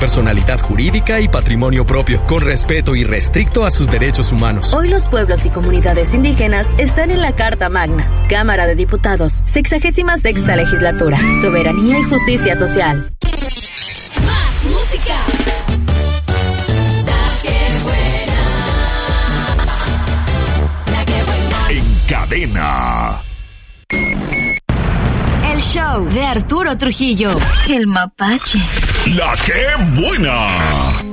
personalidad jurídica y patrimonio propio, con respeto irrestricto a sus derechos humanos. Hoy los pueblos y comunidades indígenas están en la Carta Magna. Cámara de Diputados, 66ª Legislatura. Soberanía y justicia social. Más música. La que buena. En Cadena. El show de Arturo Trujillo. El Mapache. La que buena.